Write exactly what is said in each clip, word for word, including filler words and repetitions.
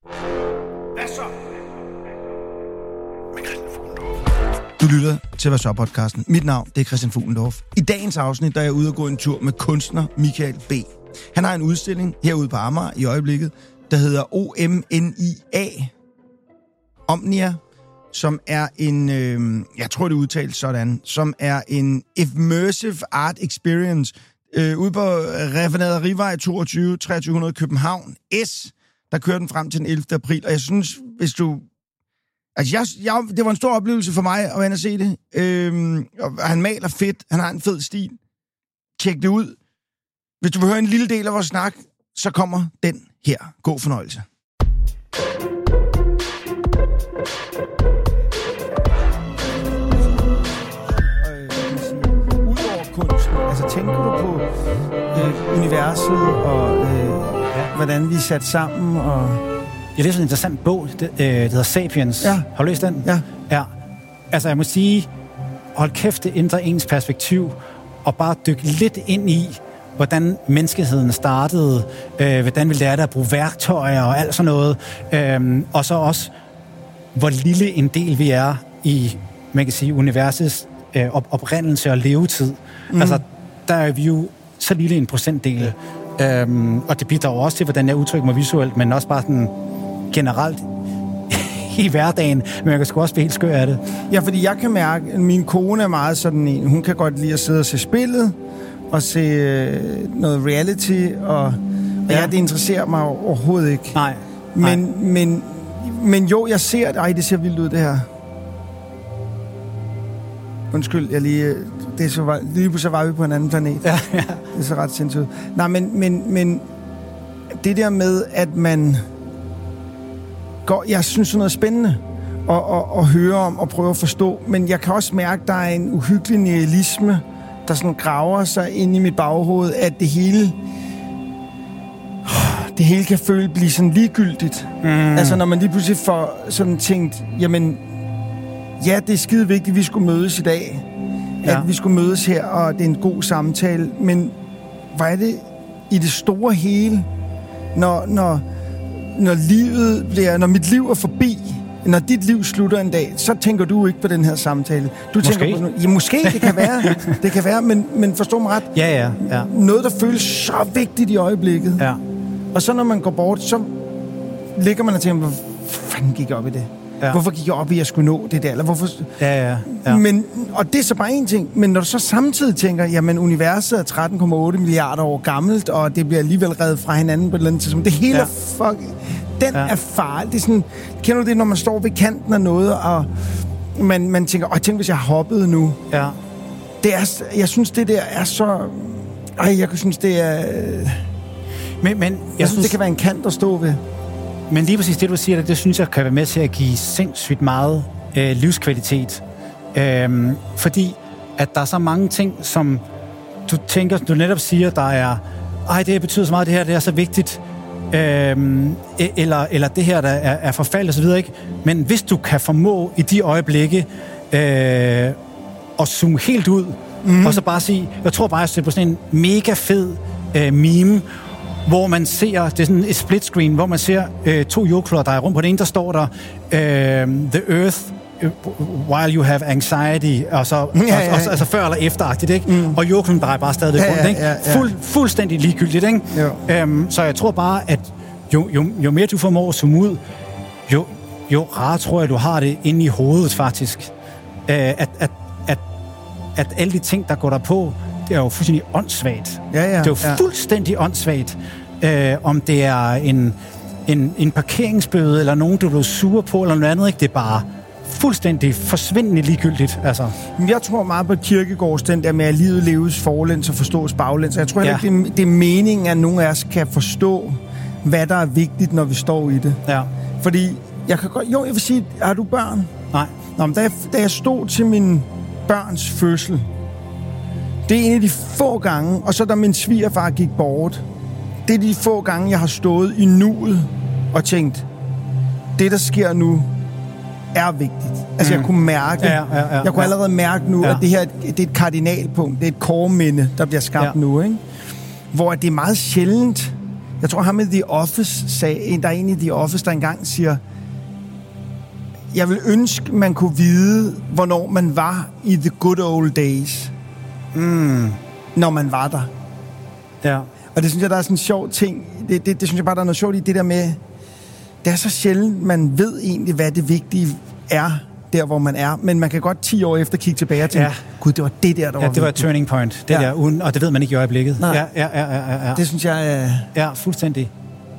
Hvad så? Du lytter til Hvad så podcasten. Mit navn det er Christian Fuglendorf. I dagens afsnit der er jeg ude og gå en tur med kunstner Michael B. Han har en udstilling herude på Amager i øjeblikket, der hedder O M N I A, Omnia, som er en, øh, jeg tror det udtales sådan, som er en immersive art experience øh, ude på Raffinerderivej toogtyve treogtyve hundrede København S. Der kører den frem til den ellevte april, og jeg synes, hvis du... Altså, jeg, jeg, det var en stor oplevelse for mig at være og se det. Øhm, og han maler fedt, han har en fed stil. Tjek det ud. Hvis du vil høre en lille del af vores snak, så kommer den her. God fornøjelse. Udover kunsten, altså tænker du på øh, universet og øh, ja. hvordan vi er sat sammen og... Jeg læste en interessant bog, det, øh, det hedder Sapiens. Ja. Har du læst den? Ja. Ja. Altså, jeg må sige, hold kæft, det ændrer ens perspektiv, og bare dykke lidt ind i, hvordan menneskeheden startede, øh, hvordan vi lærte at bruge værktøjer og alt sådan noget, øh, og så også, hvor lille en del vi er i, man kan sige, universets øh, op- oprindelse og levetid. Mm. Altså, der er vi jo så lille en procentdel, øh, og det bidrager også til, hvordan jeg udtrykker mig visuelt, men også bare sådan generelt i hverdagen, men jeg kan sgu også blive helt skør af det. Ja, fordi jeg kan mærke, at min kone er meget sådan en, hun kan godt lide at sidde og se spillet, og se øh, noget reality, og, og ja. ja, det interesserer mig overhovedet ikke. Nej. Men, Nej. men, men jo, jeg ser det. Ej, det ser vildt ud, det her. Undskyld, jeg lige... Det er så, lige pludselig var vi på en anden planet. Ja, ja. Det er så ret sindssygt. Nej, men, men, men det der med, at man... Går, jeg synes, det er noget spændende at, at, at høre om og prøve at forstå, men jeg kan også mærke, at der er en uhyggelig nihilisme, der sådan graver sig ind i mit baghoved, at det hele det hele kan føle blive sådan ligegyldigt. Mm. Altså, når man lige pludselig får sådan tænkt, jamen, ja, det er skide vigtigt, at vi skulle mødes i dag. Ja. At vi skulle mødes her, og det er en god samtale, men hvad er det i det store hele, når... når Når livet bliver, når mit liv er forbi, når dit liv slutter en dag, så tænker du ikke på den her samtale. Du måske. tænker på, ja, måske, det kan være, det kan være, men, men forstå mig ret. Ja, ja, ja. Noget, der føles så vigtigt i øjeblikket. Ja. Og så når man går bort, så ligger man og tænker, hvor fanden gik jeg op i det? Ja. Hvorfor gik jeg op i, at jeg skulle nå det der? Eller hvorfor... Ja, ja, ja. Men, og det er så bare en ting. Men når du så samtidig tænker, jamen universet er tretten komma otte milliarder år gammelt, og det bliver alligevel revet fra hinanden på et eller andet tidspunkt. Det hele ja. er fuck... Den ja. er farlig. Det er sådan... Kender du det, når man står ved kanten af noget, og man, man tænker, åh, tænk, hvis jeg hoppede nu. Ja. Det er... Jeg synes, det der er så... Ej, jeg synes, det er... Men, men jeg, jeg synes, det kan være en kant at stå ved. Men lige præcis det, du siger, det, det synes jeg kan være med til at give sindssygt meget øh, livskvalitet. Øhm, fordi at der er så mange ting, som du tænker, du netop siger, der er, ej, det betyder så meget, det her, det er så vigtigt, øhm, eller, eller det her, der er, er forfald og så videre, ikke? Men hvis du kan formå i de øjeblikke øh, at zoome helt ud, mm. og så bare sige, jeg tror bare, jeg ser på sådan en mega fed øh, meme, hvor man ser, det er sådan et split screen, hvor man ser øh, to jordkloder dreje rundt. På den ene, der står der, øh, the earth, while you have anxiety, og så, ja, ja, ja. Og, og, altså før eller efteragtigt, ikke? Mm. Og jordkloden drejer bare stadig ja, rundt, ikke? Ja, ja, ja. Fuld, fuldstændig ligegyldigt, ikke? Øhm, så jeg tror bare, at jo, jo, jo mere du formår at zoome ud, jo, jo rart tror jeg, du har det inde i hovedet, faktisk. Øh, at, at, at, at alle de ting, der går der på, det er jo fuldstændig åndssvagt. Ja, ja, det er jo ja. fuldstændig åndssvagt. Øh, om det er en, en, en parkeringsbøde, eller nogen, du blev sur på, eller noget andet, ikke? Det er bare fuldstændig forsvindende ligegyldigt. Altså. Jeg tror meget på Kierkegaards, den der med, at livet leves forlæns og forstås baglæns. Jeg tror heller ja. ikke, det, det er meningen, at nogen af os kan forstå, hvad der er vigtigt, når vi står i det. Ja. Fordi, jeg kan godt... Jo, jeg vil sige, har du børn? Nej. Nå, men da jeg, da jeg stod til min børns fødsel, det er en af de få gange, og så da min svigerfar gik bort, det er de få gange, jeg har stået i nuet og tænkt, det, der sker nu, er vigtigt. Altså, mm. jeg kunne mærke, ja, ja, ja, jeg kunne ja. allerede mærke nu, ja. at det her, det er et kardinalpunkt, det er et core-minde, der bliver skabt ja. nu, ikke? Hvor det er meget sjældent, Jeg tror, ham med The Office sagde, der er en i The Office, der engang siger, jeg vil ønske, man kunne vide, hvornår man var i the good old days. Mm. Når man var der. Ja. Og det synes jeg, der er sådan en sjov ting. Det, det, det synes jeg bare, der er noget sjovt i det der med, det er så sjældent, man ved egentlig, hvad det vigtige er, der hvor man er. Men man kan godt ti år efter kigge tilbage og tænke, ja. Gud, det var det der, der ja, var det var et turning point. Det ja. der, uden, og det ved man ikke i øjeblikket. Nej. Ja, ja, ja, ja, ja. Det synes jeg... Øh... Ja, fuldstændig.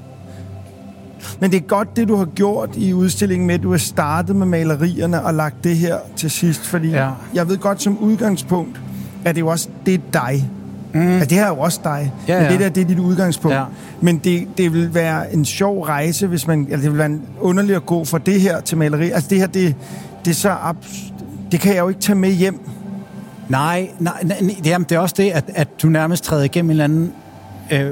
Men det er godt, det du har gjort i udstillingen med, at du har startet med malerierne og lagt det her til sidst. Fordi ja. jeg ved godt som udgangspunkt, at det er jo også det er dig. Mm. Altså, det her er jo også dig. Ja, ja. Men det der, det er dit udgangspunkt. Ja. Men det, det vil være en sjov rejse, hvis man... Altså, det vil være en underlig at gå fra det her til maleri. Altså, det her, det, det er så... Abs- det kan jeg jo ikke tage med hjem. Nej, nej, nej det, er, det er også det, at, at du nærmest træder igennem en eller anden... Øh,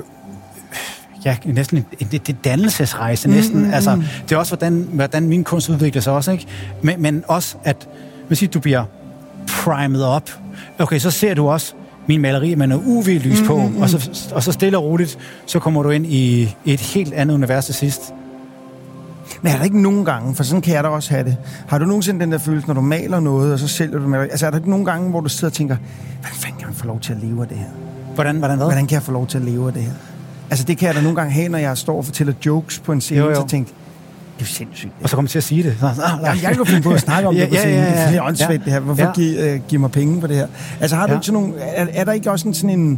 ja, næsten en, en, en dannelsesrejse, næsten. Mm, mm, altså, det er også, hvordan, hvordan min kunst udvikler sig også, ikke? Men, men også, at hvis du bliver primet op, okay, så ser du også min maleri med noget U V-lys mm, på, mm, mm. Og, så, og så stille og roligt, så kommer du ind i et helt andet univers til sidst. Men er der ikke nogen gange, for sådan kan jeg da også have det, har du nogensinde den der følelse, når du maler noget, og så sælger du maleri, altså er der ikke nogen gange, hvor du sidder og tænker, hvordan fanden kan man få lov til at leve af det her? Hvordan, hvordan hvad? Hvordan kan jeg få lov til at leve af det her? Altså det kan jeg da nogle gange have, når jeg står og fortæller jokes på en scene, jo, jo. Så tænkte det er jo sindssygt. Og så kommer jeg til at sige det. Så, ah, Jamen, jeg kan jo finde på at snakke om det på scenen. Ja, ja, ja, ja. Det er åndssvagt ja. Det her. Hvorfor ja. give, uh, give mig penge på det her? Altså har du ja. ikke sådan nogle... Er, er der ikke også sådan en...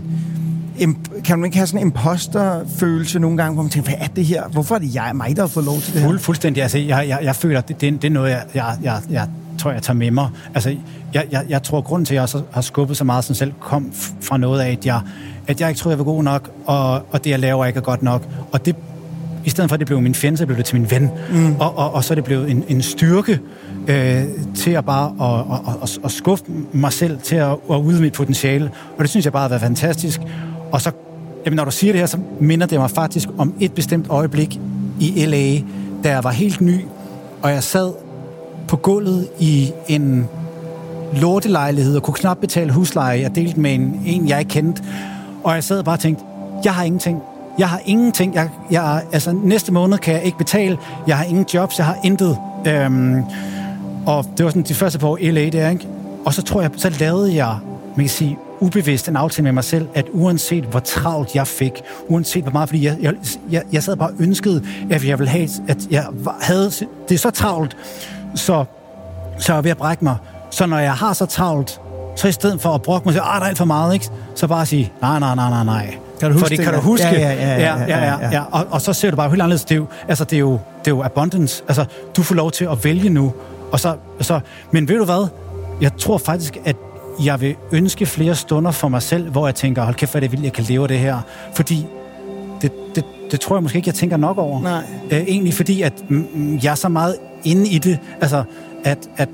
Imp- kan man ikke have sådan en imposterfølelse nogle gange, hvor man tænker, hvad er det her? Hvorfor er det jeg, mig, der har fået lov til det her? Fuld, fuldstændig. Altså, jeg, jeg, jeg føler, det, det, det er noget, jeg, jeg, jeg, jeg tror, jeg tager med mig. Altså, jeg, jeg, jeg tror, grunden til, at jeg også har skubbet så meget, som selv kom fra noget af, at jeg, at jeg ikke troede, jeg var god nok, og, og det, jeg laver, ikke er godt nok. Og det, i stedet for, at det blev min fjende, så blev det til min ven. Mm. Og, og, og så er det blevet en, en styrke øh, til at bare at, at, at, at skuffe mig selv til at, at udvide mit potentiale. Og det synes jeg bare har været fantastisk. Og så, jamen, når du siger det her, så minder det mig faktisk om et bestemt øjeblik i L A, da jeg var helt ny, og jeg sad på gulvet i en lortelejlighed og kunne knap betale husleje. Jeg delte med en, en jeg ikke kendte. Og jeg sad bare og tænkte, jeg har ingenting. Jeg har ingenting. Jeg, jeg, altså, næste måned kan jeg ikke betale. Jeg har ingen jobs. Jeg har intet. Øhm, og det var sådan de første par år i L A der, ikke? Og så tror jeg, så lavede jeg, man kan sige, ubevidst en aftale med mig selv, at uanset hvor travlt jeg fik, uanset hvor meget, fordi jeg, jeg, jeg, jeg sad bare og ønskede, at jeg ville have, at jeg havde, det er så travlt, så, så er jeg ved at brække mig. Så når jeg har så travlt, så i stedet for at brokke mig, så ah, der er alt for meget, ikke? Så bare sige, nej, nej, nej, nej, nej. Kan du huske Fordi, det? Kan du huske? Ja, ja, ja. ja, ja, ja, ja, ja. Og, og så ser du bare helt anderledes. Det er jo, altså, det er jo, det er jo abundance. Altså, du får lov til at vælge nu. Og så, så, men ved du hvad? Jeg tror faktisk, at jeg vil ønske flere stunder for mig selv, hvor jeg tænker, hold kæft, hvad det vildt, jeg kan leve af det her. Fordi det, det, det tror jeg måske ikke, jeg tænker nok over. Nej. Æ, egentlig fordi, at mm, jeg er så meget inde i det. Altså, at, at,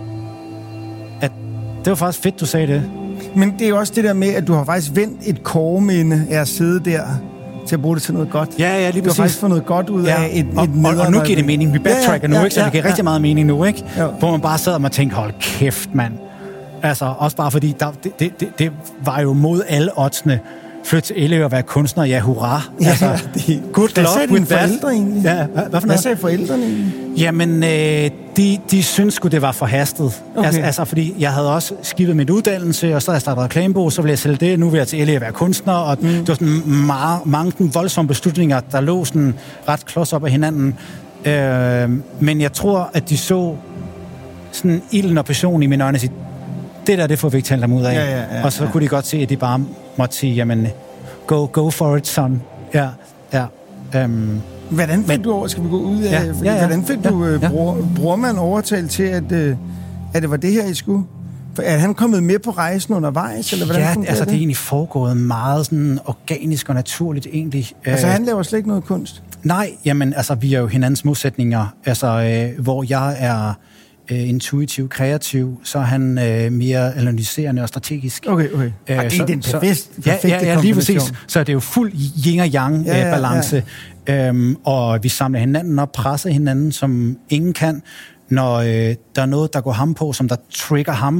at det var faktisk fedt, du sagde det. Men det er jo også det der med, at du har faktisk vendt et kårminde af at sidde der til at bruge det til noget godt. Ja, ja, lige præcis. Du har faktisk fået noget godt ud ja. af et, og, et og, og nu giver det mening. Vi backtracker ja, ja, nu, ikke? Så ja, det giver ja. rigtig meget mening nu, ikke? Ja. Hvor man bare sad og man tænkte, hold kæft, mand. Altså, også bare fordi, der, det, det, det, det var jo mod alle oddsene. Flyt til L A og være kunstner, ja, hurra. Ja, altså, det, good hvad luck sagde with dine forældre egentlig? Ja, hvad, hvad, hvad sagde forældrene egentlig? Jamen, øh, de, de synes sgu, det var forhastet. Okay. Altså, altså, fordi jeg havde også skibet mit uddannelse, og så havde jeg startet reklamebog, så ville jeg sælge det. Nu vil jeg til L A og være kunstner, og mm. det var sådan meget, mange voldsomme beslutninger, der lå sådan ret klods op af hinanden. Øh, men jeg tror, at de så sådan ilden og passion i mine øjne, og sige, det der, det får vi ikke talt dem ud af. Ja, ja, ja, og så ja. kunne de godt se, at de bare måtte sige, jamen, go, go for it, son. Ja, ja. Um, hvordan fik men, du over, skal vi gå ud af, ja, ja, ja, hvordan fik ja, du ja. bror, brormand overtalt til, at, at det var det her, I skulle? For er han kommet med på rejsen undervejs, eller hvordan ja, fungerer altså det? det er egentlig foregået meget sådan organisk og naturligt egentlig. Altså han laver slet ikke noget kunst? Nej, jamen altså vi er jo hinandens modsætninger. Altså øh, hvor jeg er øh, intuitiv, kreativ, så er han øh, mere analyserende og strategisk. Okay, okay. Øh, og det er den perfekt, perfekte ja, ja, ja, lige præcis. Så det er jo fuld yin og yang ja, ja, øh, balance. Ja. Øhm, og vi samler hinanden op, presser hinanden, som ingen kan. Når øh, der er noget, der går ham på, som der trigger ham,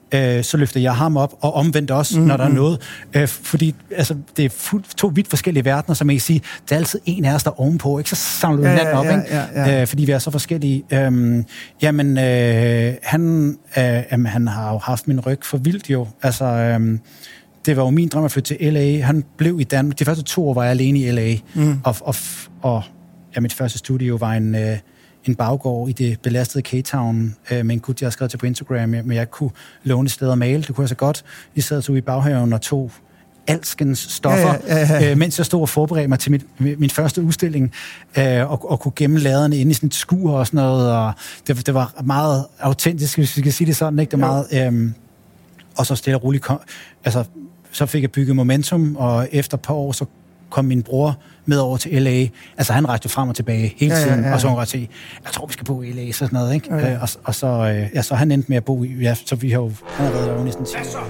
øh, så løfter jeg ham op, og omvendt også, mm-hmm. når der er noget. Øh, fordi altså, det er fu- to vidt forskellige verdener, som jeg kan sige, det er altid en af os, der er ovenpå, ikke? Så samler du ja, hinanden op, ja, ja, ja, ja. Øh, fordi vi er så forskellige. Øhm, jamen, øh, han, øh, jamen, han har jo haft min ryg for vildt jo. Altså, øh, det var jo min drøm at flytte til L A. Han blev i Danmark. De første to år var jeg alene i L A. Mm. Og, og, og ja, mit første studio var en... Øh, en baggård i det belastede K-Town øh, med en gut, jeg har skrevet til på Instagram, men jeg kunne låne et sted at male. Det kunne jeg så godt. Vi sad så ude i baghaven og tog alskens stoffer, ja, ja, ja. Øh, mens jeg stod og forberedte mig til mit, min første udstilling, øh, og, og kunne gemme laderne inde i sådan et skur og sådan noget, og det, det var meget autentisk, hvis vi kan sige det sådan, ikke? Det var meget, øh, og så stille og roligt, kom, altså, så fik jeg bygget momentum, og efter et par år, så kom min bror med over til L A. Altså, han rejste frem og tilbage hele tiden, ja, ja, ja. Og så var jeg til, jeg tror, vi skal bo i L A, så sådan noget, ikke? Ja, ja. Øh, og, og så, øh, ja, så han endte med at bo i, ja, så vi har jo, han har været der næsten ti år.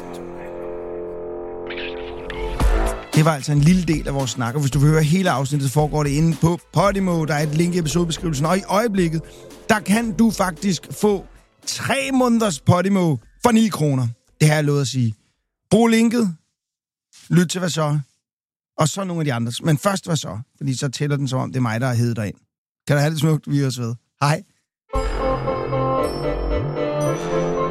Det var altså en lille del af vores snak, og hvis du vil høre hele afsnittet, så foregår det inde på Podimo. Der er et link i episodebeskrivelsen, og i øjeblikket, der kan du faktisk få tre måneders Podimo for ni kroner. Det har jeg lovet at sige. Brug linket, lyt til hvad så, og så nogle af de andre. Men først hvad så, fordi så tæller den som om, det er mig, der har heddet dig ind. Kan du have det smukt? Vi er også ved. Hej.